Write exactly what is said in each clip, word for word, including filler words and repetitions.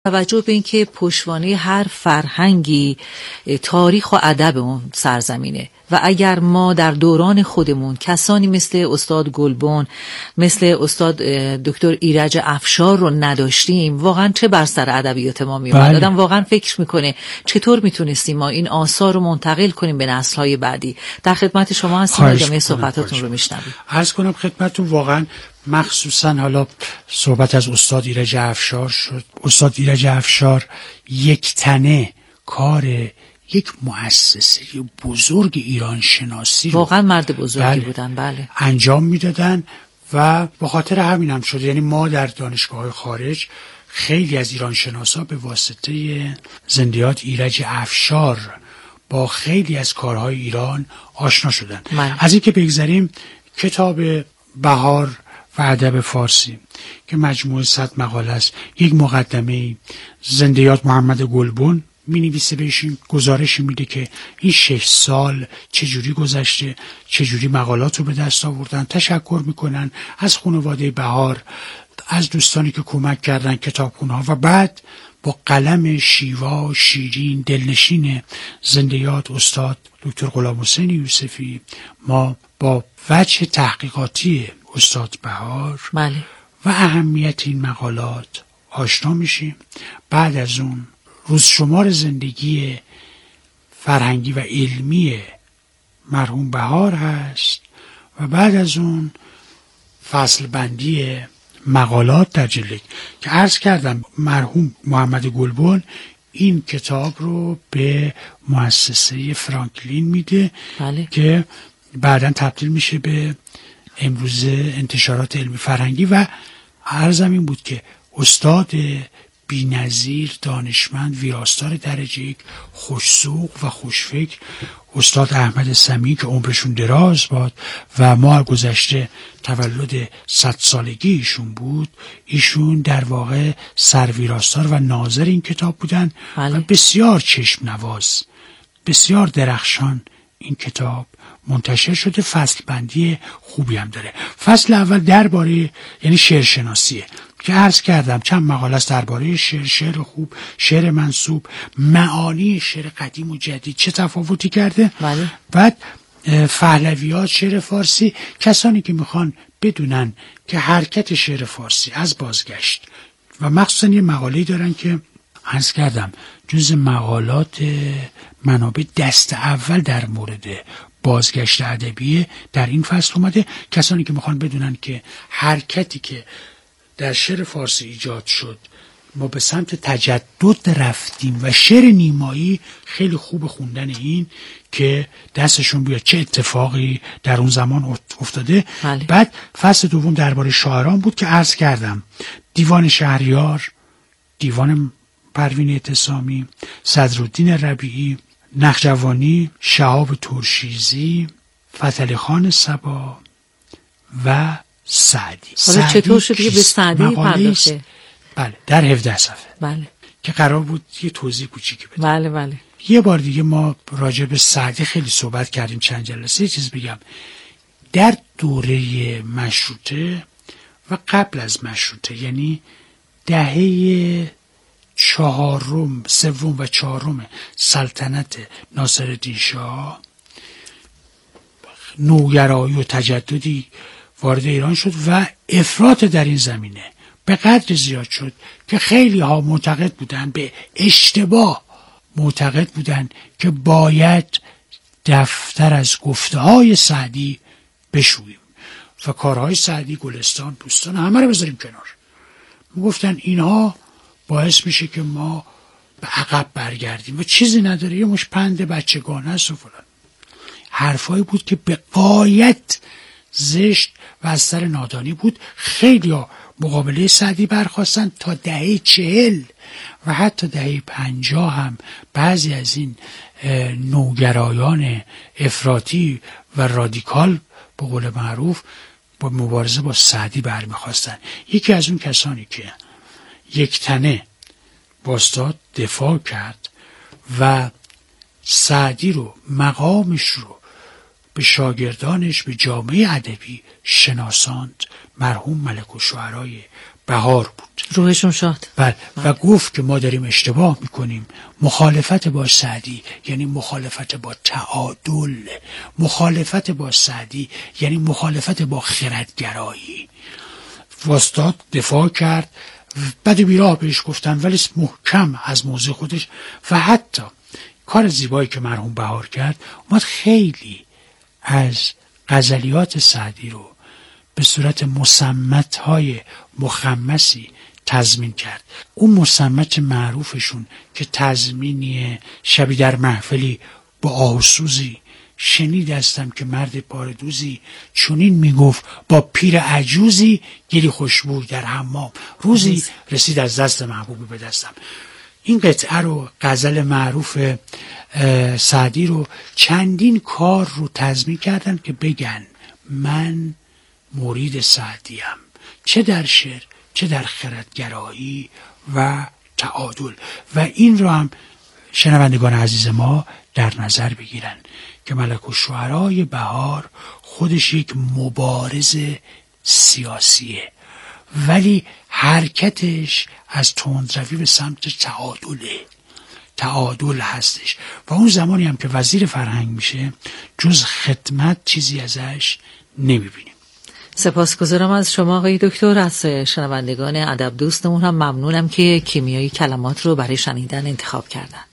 توجه به اینکه پشتوانه هر فرهنگی تاریخ و ادب اون سرزمینه و اگر ما در دوران خودمون کسانی مثل استاد گلبن، مثل استاد دکتر ایرج افشار رو نداشتیم، واقعا چه بر سر ادبیات ما می اومد. آدم واقعا فکر میکنه چطور میتونستیم ما این آثار رو منتقل کنیم به نسل‌های بعدی. در خدمت شما هستیم، ادامه صحبتاتون رو میشنویم. عرض کنم خدمتتون، واقعا مخصوصا حالا صحبت از استاد ایرج افشار شد. استاد ایرج افشار یک تنه کار یک مؤسسه بزرگ ایران شناسی رو واقعا مرد بزرگی بله بودن بله انجام میدادن و به خاطر همین هم شد. یعنی ما در دانشگاه خارج خیلی از ایران شناسا به واسطه زندیات ایرج افشار با خیلی از کارهای ایران آشنا شدن. من. از این که بگذاریم، کتاب بهار و ادب فارسی که مجموعه صد مقاله است، یک مقدمه زندیات محمد گلبن می نویسه، بهشون گزارشی میده که این شش سال چجوری گذشته، چجوری مقالات رو به دست آوردن، تشکر میکنن از خانواده بهار، از دوستانی که کمک کردن، کتابخونه‌ها، و بعد با قلم شیوا شیرین دلنشین زندیات استاد دکتر غلامحسین یوسفی ما با وجه تحقیقاتی استاد بهار بله. و اهمیت این مقالات آشنا میشیم. بعد از اون روزشمار زندگی فرهنگی و علمی مرحوم بهار هست و بعد از اون فصل بندی مقالات در جلد که عرض کردم مرحوم محمد گلبن این کتاب رو به مؤسسه فرانکلین میده بله. که بعداً تبدیل میشه به امروزه انتشارات علمی فرهنگی. و عرضم این بود که استاد بی‌نظیر، دانشمند، ویراستار درجه یک، خوش‌ذوق و خوشفکر، استاد احمد سمیع که عمرشون دراز باد و ماه گذشته تولد صد سالگی ایشون بود، ایشون در واقع سرویراستار و ناظر این کتاب بودن بله. و بسیار چشم نواز، بسیار درخشان این کتاب منتشر شده. فصل بندی خوبی هم داره. فصل اول درباره یعنی شعرشناسیه که عرض کردم چند مقاله است درباره شعر، شعر خوب، شعر منسوب، معانی شعر قدیم و جدید چه تفاوتی کرده. بله. بعد پهلویات شعر فارسی، کسانی که میخوان بدونن که حرکت شعر فارسی از بازگشت و مخصوصا یه مقاله‌ای دارن که عرض کردم جز مقالات منابع دست اول در مورد بازگشت ادبی در این فصل اومده. کسانی که میخوان بدونن که حرکتی که در شعر فارسی ایجاد شد، ما به سمت تجدد رفتیم و شعر نیمایی خیلی خوب خوندن این که دستشون بیاد چه اتفاقی در اون زمان افتاده. بله. بعد فصل دوم درباره شاعران بود که عرض کردم دیوان شهریار، دیوان پروین اعتصامی، صدرالدین ربیعی، نخجوانی، شهاب ترشیزی، فتحعلی خان صبا و سعدی. حالا چطور شد که به سعدی پرداخته؟ بله، در هفده صفحه. بله. که قرار بود یه توضیح کوچیکی بدم. بله بله. یه بار دیگه ما راجع به سعدی خیلی صحبت کردیم چند جلسه. یه چیز بگم، در دوره مشروطه و قبل از مشروطه، یعنی دهه چهارم، سوم و چهارم سلطنت ناصرالدین شاه، نوگرایی و تجددی وارد ایران شد و افراط در این زمینه به قدر زیاد شد که خیلی ها معتقد بودن، به اشتباه معتقد بودن که باید دفتر از گفته های سعدی بشوییم و کارهای سعدی، گلستان، بوستان، همه رو بذاریم کنار. گفتن اینها باعث میشه که ما به عقب برگردیم و چیزی نداره، یه مش پند بچگانه است و فلان. حرفایی بود که به غایت زشت و از سر نادانی بود. خیلی ها مقابله سعدی برخواستن. تا دهه چهل و حتی دهه پنجاه هم بعضی از این نوگرایان افراطی و رادیکال به قول معروف با مبارزه با سعدی برمیخواستن. یکی از اون کسانی که یک تنه باستاد دفاع کرد و سعدی رو، مقامش رو به شاگردانش، به جامعه ادبی شناساند، مرحوم ملک الشعرای بهار بود. روحشون شاد. بله. و گفت که ما داریم اشتباه میکنیم. مخالفت با سعدی یعنی مخالفت با تعادل، مخالفت با سعدی یعنی مخالفت با خردگرایی. واسطاد دفاع کرد، بعد بیراه بهش گفتن ولی محکم از موضع خودش. و حتی کار زیبایی که مرحوم بهار کرد، اومد خیلی از غزلیات سعدی رو به صورت مصمت‌های مخمسی تضمین کرد. اون مصمت معروفشون که تضمینی شبی در محفلی با آهوسوزی شنید هستم که مرد پاردوزی چونین میگفت با پیر عجوزی گلی خوشبوی در حمام، روزی رسید از دست محبوبی به دستم. این قطعه رو، غزل معروف سعدی رو، چندین کار رو تضمین کردن که بگن من مرید سعدیم، چه در شعر چه در خردگرایی و تعادل. و این رو هم شنوندگان عزیز ما در نظر بگیرن که ملک الشعرای بهار خودش یک مبارز سیاسیه، ولی حرکتش از تندروی به سمت تعادله، تعادل هستش. و اون زمانی هم که وزیر فرهنگ میشه جز خدمت چیزی ازش نمیبینیم. سپاسگزارم از شما آقای دکتر. از شنوندگان ادب دوستمون هم ممنونم که کیمیایی کلمات رو برای شنیدن انتخاب کردن.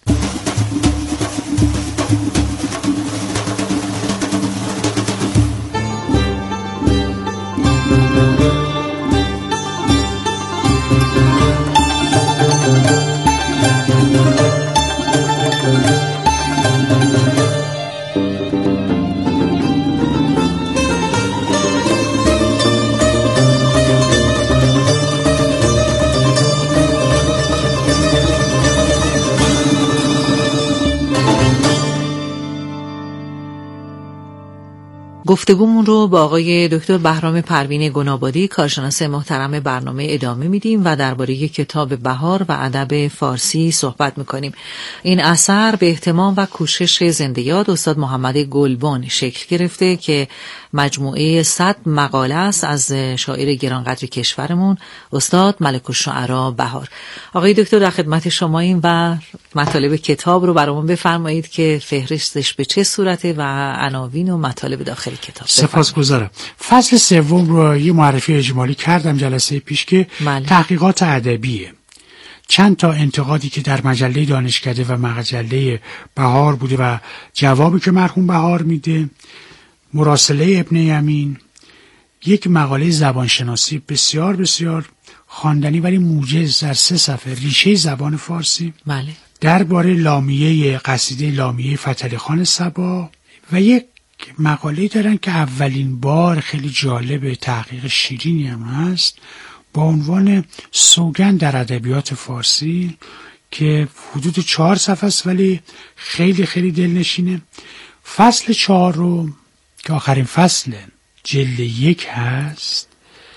گفتگومون رو با آقای دکتر بهرام پروین گنابادی، کارشناس محترم برنامه ادامه میدیم و درباره کتاب بهار و ادب فارسی صحبت میکنیم. این اثر به اهتمام و کوشش زنده یاد استاد محمد گلبن شکل گرفته که مجموعه صد مقاله است از شاعر گرانقدر کشورمون استاد ملک الشعرا بهار. آقای دکتر در خدمت شماییم و مطالب کتاب رو برامون بفرمایید که فهرستش به چه صورته و عناوین و مطالب داخل کتاب. سپاسگزارم. فصل سوم رو یه معرفی اجمالی کردم جلسه پیش که مالی. تحقیقات ادبیه. چند تا انتقادی که در مجله دانشکده و مجله بهار بوده و جوابی که مرحوم بهار میده، مراسله ابن یمین، یک مقاله زبانشناسی بسیار بسیار خواندنی ولی موجز در سه صفحه، ریشه زبان فارسی، بله، درباره لامیه قصیده لامیه فتحعلی خان صبا، و یک مقاله دارن که اولین بار خیلی جالب، تحقیق شیرینی هم هست با عنوان سوگند در ادبیات فارسی که حدود چهار صفحه است ولی خیلی خیلی دلنشینه. فصل چهار رو که آخرین فصل جلد یک هست،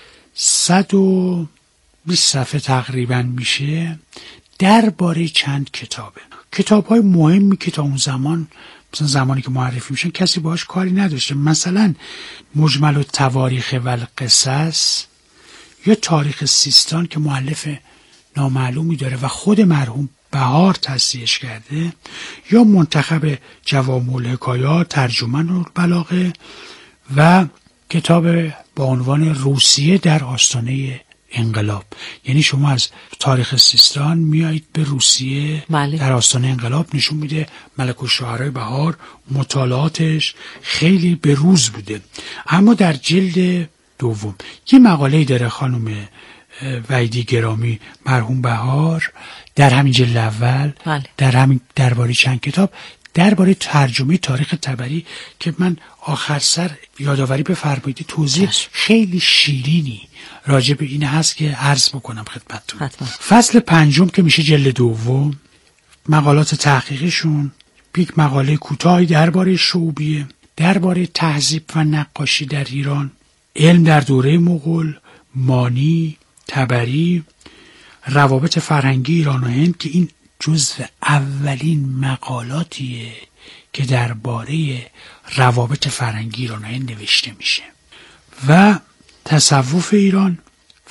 صد و بیست صفحه تقریبا میشه، درباره چند کتابه، کتاب های مهمی که تا اون زمان، مثلا زمانی که معرفی میشن کسی باهاش کاری نداشته، مثلا مجمل التواریخ و القصص یا تاریخ سیستان که مؤلف نامعلومی داره و خود مرحوم بهار تصحیحش کرده، یا منتخب جوامع الحکایات ترجمان البلاغه و کتاب با عنوان روسیه در آستانه انقلاب. یعنی شما از تاریخ سیستان میایید به روسیه مالی. در آستانه انقلاب نشون میده ملک الشعرای بهار مطالعاتش خیلی به روز بوده. اما در جلد دوم یه مقاله داره خانم وحیدی گرامی مرحوم بهار در همین جلد اول مالی. در همین درباره چند کتاب درباره ترجمه تاریخ طبری که من آخر سر یادآوری بفرمایید توضیح خیلی شیرینی راجع به این هست که عرض بکنم خدمتتون. فصل پنجم که میشه جلد دوم، مقالات تحقیقیشون، یک مقاله کوتاهی درباره شعوبیه، درباره تهذیب و نقاشی در ایران، علم در دوره مغول، مانی، طبری، روابط فرهنگی ایران و هند که این جزو اولین مقالاتیه که درباره روابط فرهنگی ایران و هند نوشته میشه، و تصوف ایران،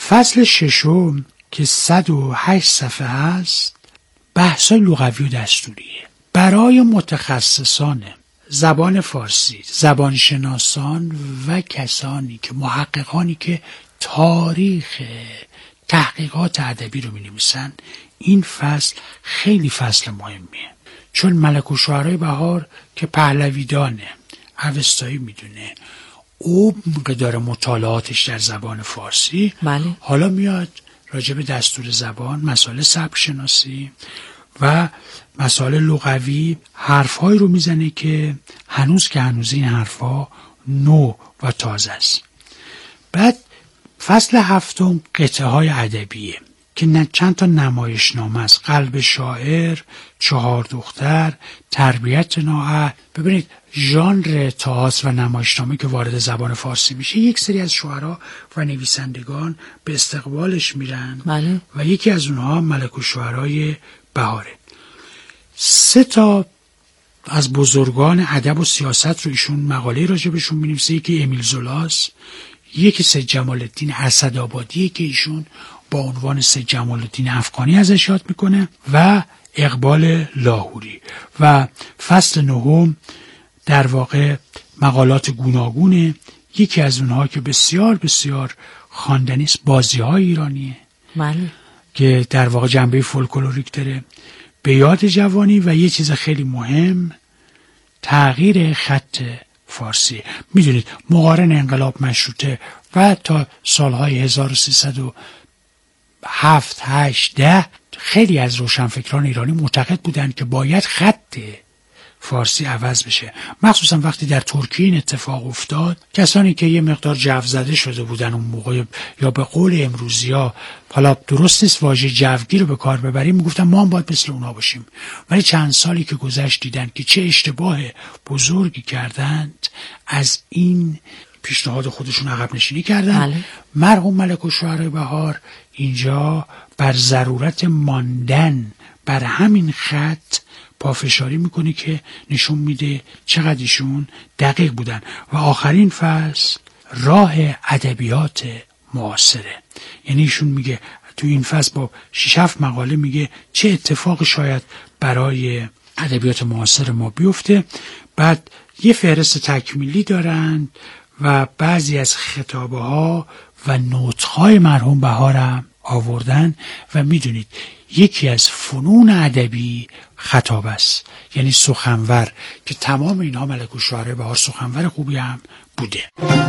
فصل ششم که صد و هشت صفحه هست بحثای لغوی و دستوریه برای متخصصان زبان فارسی، زبانشناسان و کسانی که محققانی که تاریخ تحقیقات ادبی رو می‌نویسن. این فصل خیلی فصل مهمیه، چون ملک الشعرای بهار که پهلویدانه، اوستایی میدونه، عمق داره مطالعاتش در زبان فارسی. بله. حالا میاد راجع به دستور زبان، مسائل سبک شناسی و مسائل لغوی حرفهایی رو میزنه که هنوز که هنوز این حرفها نو و تازه است. بعد فصل هفتم قطعه های ادبیه که چند تا نمایشنامه است: قلب شاعر، چهار دختر، تربیت نااهل. ببینید ژانر تئاتر و نمایشنامه که وارد زبان فارسی میشه، یک سری از شاعرها و نویسندگان به استقبالش میرن. بله. و یکی از اونها ملک الشعرای بهاره. سه تا از بزرگان ادب و سیاست رو ایشون مقاله راجبشون می‌نویسه. یکی امیل زولاس، یکی سید جمال الدین اسدآبادی که ایشون با عنوان سید جمال الدین افغانی ازش یاد میکنه، و اقبال لاهوری. و فصل نهم در واقع مقالات گوناگونه. یکی از اونها که بسیار بسیار خواندنی است بازی‌های ایرانیه. بله. که در واقع جنبه فولکلوریک داره. به یاد جوانی. و یه چیز خیلی مهم، تغییر خط فارسی. میدونید مقارن انقلاب مشروطه و تا سالهای هزار و سیصد و هفت هشت ده خیلی از روشنفکران ایرانی معتقد بودند که باید خط فارسی عوض بشه، مخصوصا وقتی در ترکیه این اتفاق افتاد. کسانی که یه مقدار جو زده شده بودن اون موقع، یا به قول امروزی‌ها، حالا درست نیست واژه جوگیر رو به کار ببریم، میگفتن ما هم باید مثل اونا باشیم. ولی چند سالی که گذشت دیدن که چه اشتباه بزرگی کردند، از این پیشنهاد خودشون عقب نشینی کردن. بله. مرحوم ملک الشعرای بهار اینجا بر ضرورت ماندن بر همین خط پافشاری میکنه که نشون میده چقدر ایشون دقیق بودن. و آخرین فصل راه ادبیات معاصره، یعنی ایشون میگه تو این فصل با شش هفت مقاله میگه چه اتفاق شاید برای ادبیات معاصر ما بیفته. بعد یه فهرست تکمیلی دارن و بعضی از خطابه ها و نطق‌های مرحوم بهارم آوردن. و میدونید یکی از فنون ادبی خطاب است، یعنی سخنور، که تمام اینها ملک الشعرای بهار سخنور خوبی هم بوده.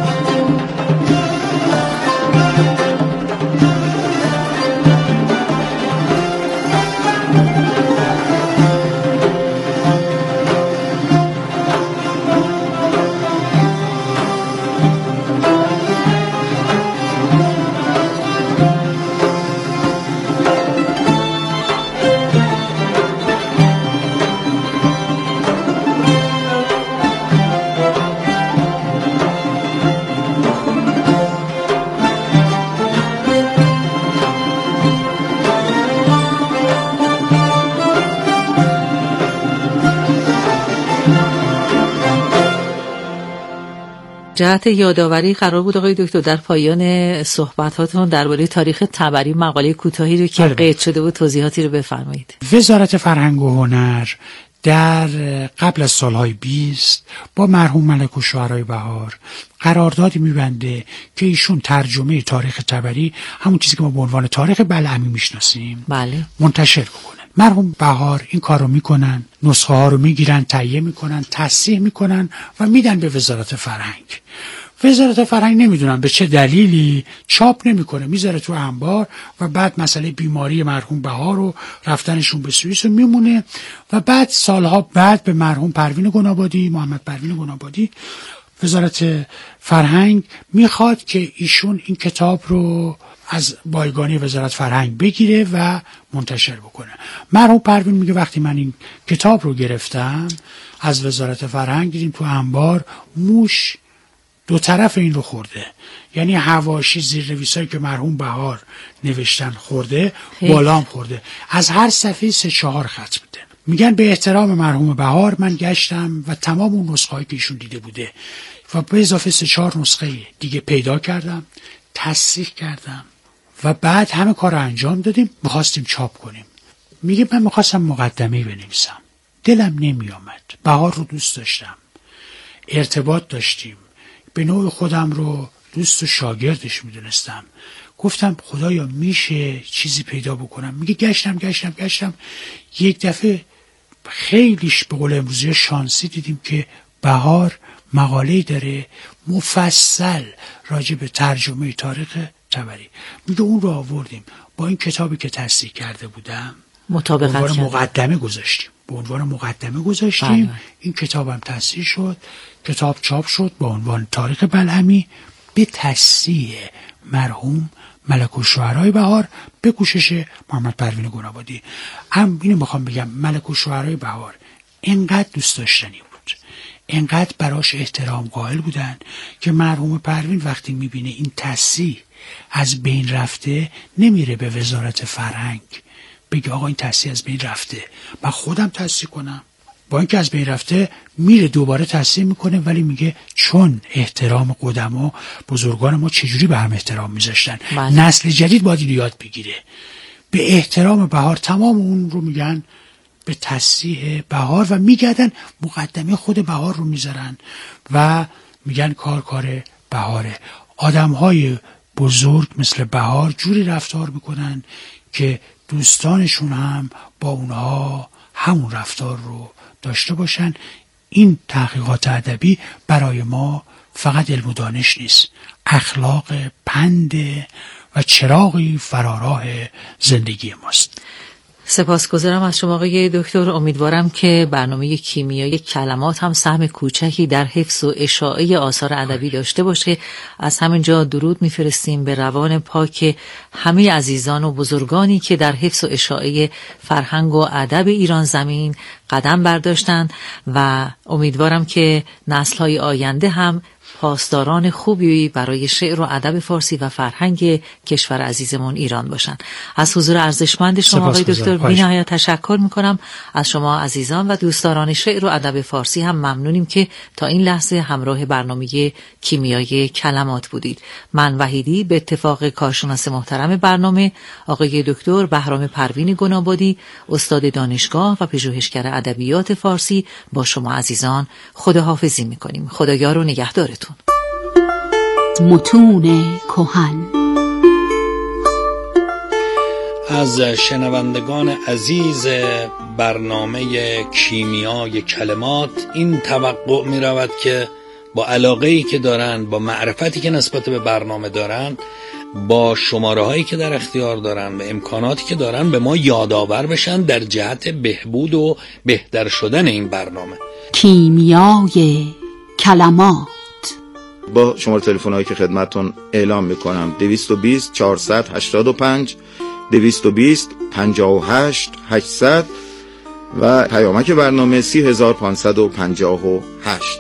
جهت یادآوری قرار بود آقای دکتر در پایان صحبتاتون درباره تاریخ طبری مقاله کوتاهی رو که قید شده بود توضیحاتی رو بفرمایید. وزارت فرهنگ و هنر در قبل از سالهای بیست با مرحوم ملک الشعرای بهار قراردادی میبنده که ایشون ترجمه تاریخ طبری، همون چیزی که ما به عنوان تاریخ بلعمی میشناسیم، بله، منتشر بکنه. مرحوم بهار این کار رو میکنن، نسخه ها رو میگیرن، تهیه میکنن، تصحیح میکنن و میدن به وزارت فرهنگ. وزارت فرهنگ نمیدونن به چه دلیلی چاپ نمیکنه، میذاره تو انبار و بعد مسئله بیماری مرحوم بهار رو رفتنشون به سوئیس میمونه. و بعد سالها بعد به مرحوم پروین گنابادی، محمد پروین گنابادی، وزارت فرهنگ میخواد که ایشون این کتاب رو از بایگانی وزارت فرهنگ بگیره و منتشر بکنه. مرحوم پروین میگه وقتی من این کتاب رو گرفتم از وزارت فرهنگ، دیدیم تو انبار موش دو طرف این رو خورده، یعنی حواشی زیرنویسایی که مرحوم بهار نوشتن خورده، بالام خورده، از هر صفحه سه چهار خط بوده. میگن به احترام مرحوم بهار من گشتم و تمام اون نسخه‌ای که ایشون دیده بوده و به اضافه سه چهار نسخه دیگه پیدا کردم، تصحیح کردم و بعد همه کار رو انجام دادیم، میخواستیم چاپ کنیم. میگه من میخواستم مقدمه‌ای بنویسم، دلم نمی آمد. بهار رو دوست داشتم، ارتباط داشتیم، به نوع خودم رو دوست و شاگردش میدونستم. گفتم خدایا میشه چیزی پیدا بکنم. میگه گشتم گشتم گشتم یک دفعه خیلیش به قول امروزی شانسی دیدیم که بهار مقاله‌ای داره مفصل راجع به ترجمه تاریخ طبری. میگه اون رو آوردیم، با این کتابی که تصحیح کرده بودم مطابقت به عنوان مقدمه گذاشتیم به عنوان مقدمه گذاشتیم بله. این کتابم تصحیح شد، کتاب چاپ شد با عنوان تاریخ بلعمی به تصحیح مرحوم ملک الشعرای بهار به کوشش محمد پروین گنابادی. هم اینو میخوام بگم، ملک الشعرای بهار اینقدر دوست داشتنی بود، اینقدر براش احترام قائل بودن که مرحوم پروین وقتی میبینه این تصحیح از بین رفته نمیره به وزارت فرهنگ بگه آقا این تصحیح از بین رفته، من خودم تصحیح کنم. با اینکه از بین رفته میره دوباره تصحیح میکنه، ولی میگه چون احترام قدما بزرگان ما چجوری به هم احترام میذاشتن، نسل جدید باید اینو یاد بگیره. به احترام بهار تمام اون رو میگن به تصحیح بهار و میگردن مقدمه خود بهار رو میذارن و میگن کار کار بهاره. آدمهای بزرگ مثل بهار جوری رفتار میکنن که دوستانشون هم با اونها همون رفتار رو داشته باشن. این تحقیقات ادبی برای ما فقط علم و دانش نیست، اخلاق، پند و چراغی فراراه زندگی ماست. سپاسگزارم از شما آقای دکتر. امیدوارم که برنامه کیمیای کلمات هم سهم کوچکی در حفظ و اشاعه آثار ادبی داشته باشه. از همینجا درود میفرستیم به روان پاک همه عزیزان و بزرگانی که در حفظ و اشاعه فرهنگ و ادب ایران زمین قدم برداشتند و امیدوارم که نسل‌های آینده هم پاسداران خوبی برای شعر و ادب فارسی و فرهنگ کشور عزیزمون ایران باشن. از حضور ارزشمند شما آقای دکتر بی‌نهایت تشکر میکنم. از شما عزیزان و دوستداران شعر و ادب فارسی هم ممنونیم که تا این لحظه همراه برنامه کیمیای کلمات بودید. من وحیدی به اتفاق کارشناس محترم برنامه آقای دکتر بهرام پروین گنابادی، استاد دانشگاه و پژوهشگر ادبیات فارسی، با شما عزیزان خداحافظی میکنیم. خدایار و نگهدارتون. متون کهن. از شنوندگان عزیز برنامه کیمیای کلمات این توقع می رود که با علاقه‌ای که دارند، با معرفتی که نسبت به برنامه دارند، با شماره هایی که در اختیار دارند و امکاناتی که دارند به ما یادآور بشن در جهت بهبود و بهتر شدن این برنامه. کیمیای کلمات با شماره تلفن هایی که خدمتتون اعلام میکنم: دویست و بیست چهارصد و هشتاد و پنج، دویست و بیست پنجاه و هشت هشتصد و پیامک برنامه سی هزار و پانصد و پنجاه و هشت.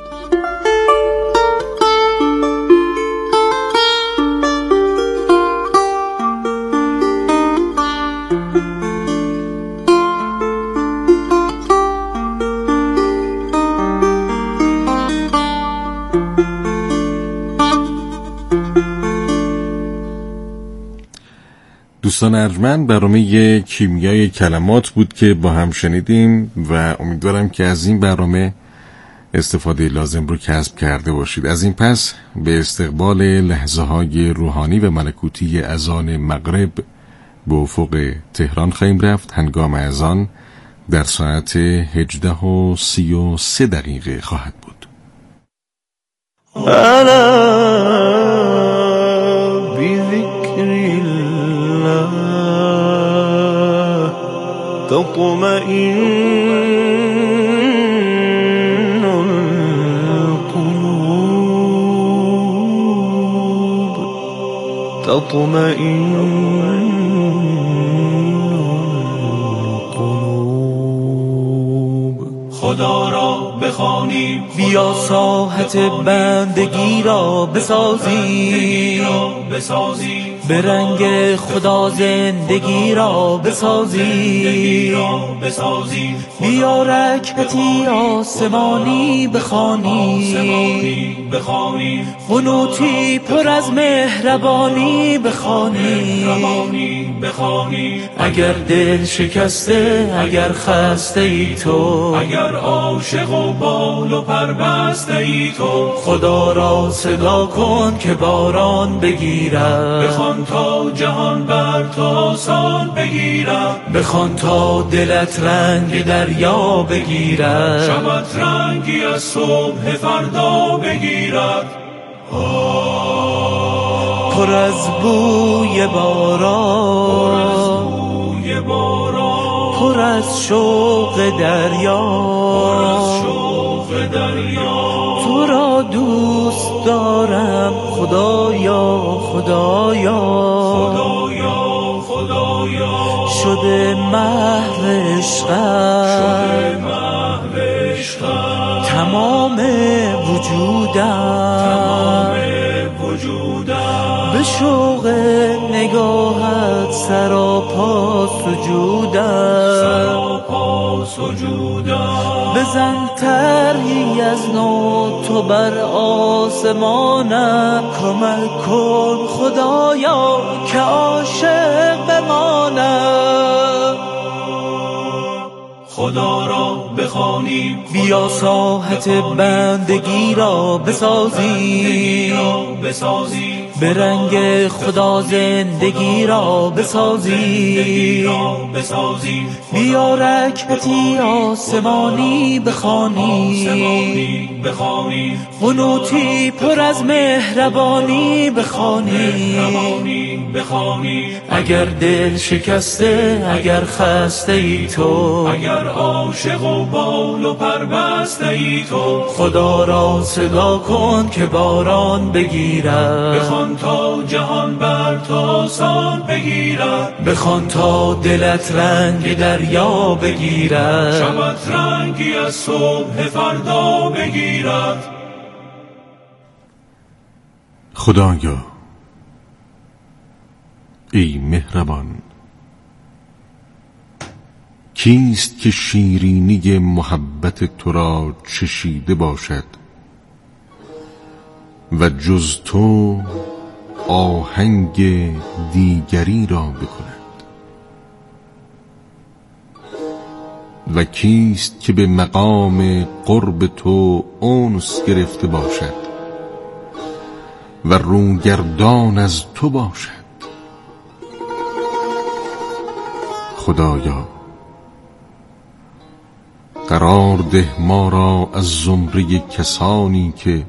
دوستان ارجمند، برنامه کیمیای کلمات بود که با هم شنیدیم و امیدوارم که از این برنامه استفاده لازم رو کسب کرده باشید. از این پس به استقبال لحظه های روحانی و ملکوتی اذان مغرب به افق تهران خواهیم رفت. هنگام اذان در ساعت هجده و سی و سه دقیقه خواهد بود. تطمئن القلوب تطمئن القلوب. خدا را بخوانیم، بیا ساحت بندگی را بسازیم. به رنگ خدا زندگی را بسازی، بیا رکعتی آسمانی بخوانی، قنوتی پر از مهربانی بخوانی. اگر دل شکسته، اگر خسته ای تو، اگر عاشق و بال و پر بسته ای تو، خدا را صدا کن که باران بگیرد، بخوان تا جهان بر تو آسان بگیرد، بخوان تا دلت رنگ دریا بگیرد، شبت رنگی از صبح فردا بگیرد. پر از بوی باران، پر از شوق دریا، تو را دوست دارم خدایا، خدایا شده محو عشقم، تمام وجودم، به شوق نگاهت سراپا سجودم، بزن طرحی از نو تو بر آسمانم، کمک کن خدایا که عاشق بمانم. خدا را بخوانیم، بیا ساحت بندگی را بسازی، به رنگ خدا زندگی را بسازی، بیا رکعتی آسمانی بخوانی، قنوتی پر از مهربانی بخوانی. اگر دل شکسته، اگر خسته ای تو، اگر عاشق و بال و پر بسته ای تو، خدا را صدا کن که باران بگیرد، بخوان تا جهان بر تو آسان بگیرد، بخوان تا دلت رنگ دریا بگیرد، شبت رنگی از صبح فردا بگیرد. خدایا ای مهربان، کیست که شیرینی محبت تو را چشیده باشد و جز تو آهنگ دیگری را بکند؟ و کیست که به مقام قرب تو انس گرفته باشد و روگردان از تو باشد؟ خدایا قرار ده ما را از زمره کسانی که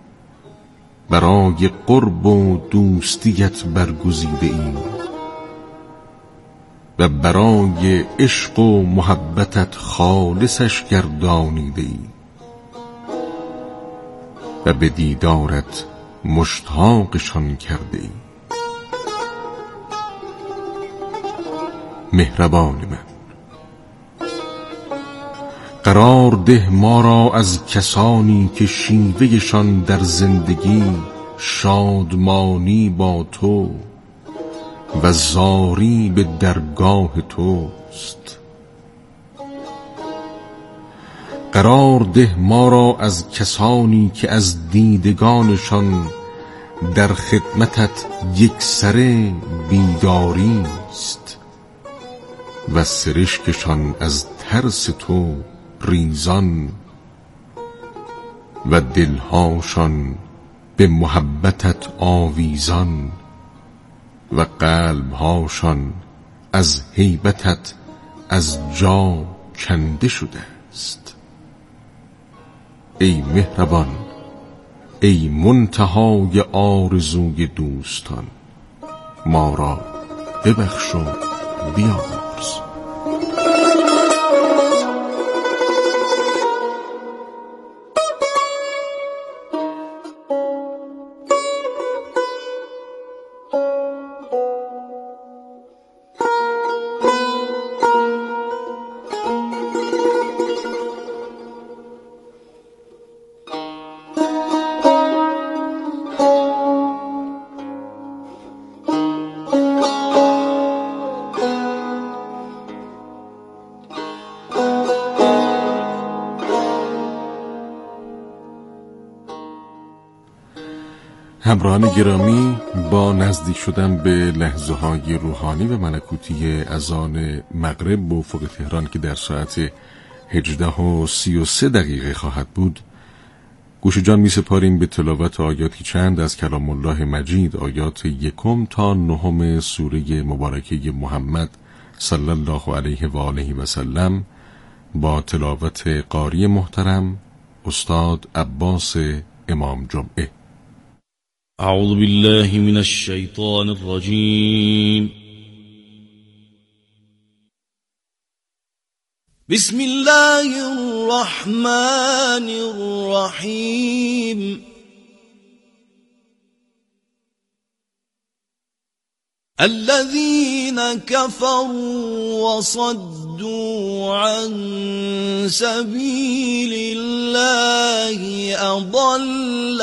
برای قرب و دوستیت برگزیده ایم و برای عشق و محبتت خالصش گردانیده ایم و به دیدارت مشتاقشان کرده ایم. مهربان من، قرار ده ما را از کسانی که شیوهشان در زندگی شادمانی با تو و زاری به درگاه توست. قرار ده ما را از کسانی که از دیدگانشان در خدمتت یکسره بیداری است و سرشکشان از ترس تو ریزان و دلهاشان به محبتت آویزان و قلبهاشان از هیبتت از جا کنده شده است. ای مهربان، ای منتهای آرزوی دوستان، ما را ببخش و بیامرز. همراهان گرامی، با نزدیک شدن به لحظه های روحانی و ملکوتی اذان مغرب به افق تهران که در ساعت هجده و سی و سه دقیقه خواهد بود، گوش جان می سپاریم به تلاوت آیاتی چند از کلام الله مجید، آیات یکم تا نهم سوره مبارکه محمد صلی الله علیه و آله و سلم، با تلاوت قاری محترم استاد عباس امام جمعه. اعوذ بالله من الشیطان الرجیم. بسم الله الرحمن الرحیم. الذين كفروا وصدوا عن سبيل الله أضل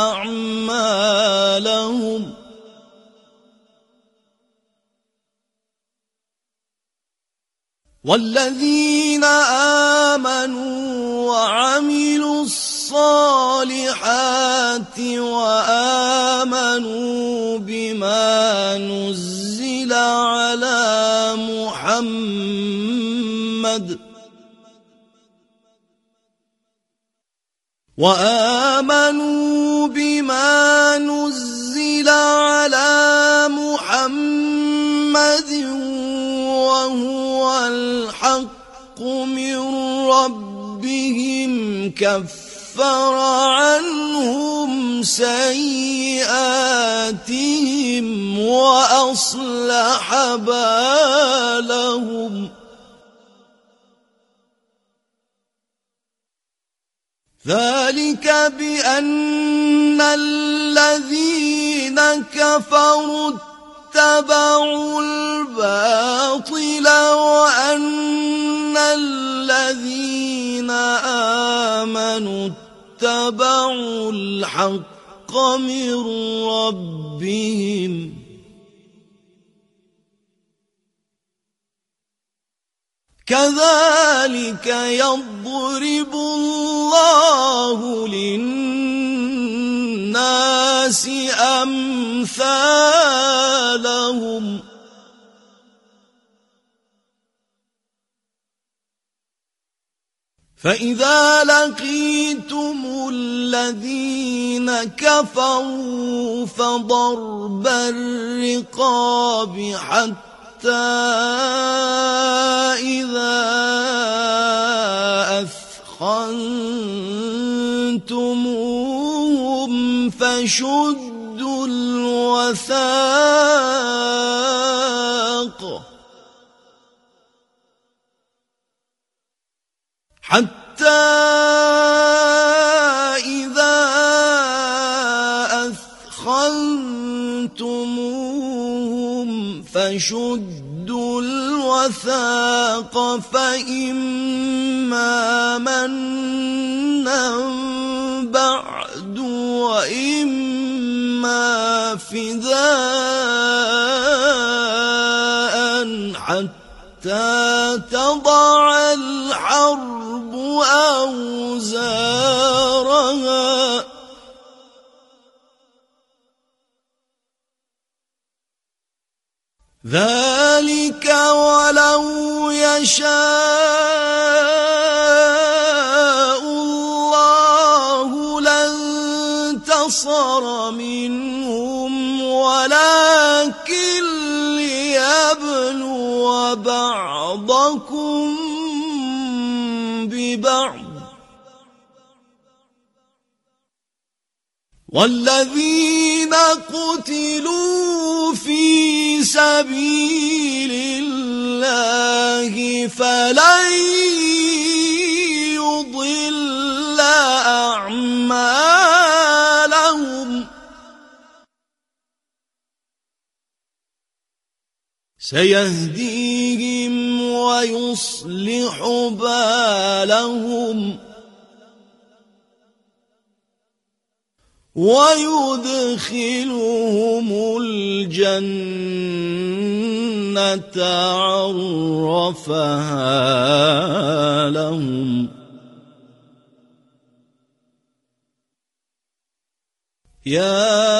أعمالهم والذين آمنوا وعملوا الصالحات وآمنوا بما نزل على محمد وآمنوا بما نزل على محمد وهو الحق من ربهم كفر عنهم سيئاتهم وأصلح بالهم. ذلك بأن الذين كفروا اتبعوا الباطل وأن الذين آمنوا اتبعوا الحق من ربهم. كذلك يضرب الله للناس أمثالهم فإذا لقيتم الذين كفروا فضرب الرقاب حتى إذا أثخنتموهم فشدوا الوثاق حتى إذا أثخنتموهم فشدوا الوثاق فإما منا بعد وإما فداء حتى تضع الحرب أوزارها. ذلك ولو يشاء الله لانتصر منهم ولكن ليبلو بعضكم ببعض والذين قتلوا في سبيل الله فلن يضل أعمالهم سيهديهم ويصلح بالهم ويدخلهم الجنة عرفها لهم. يا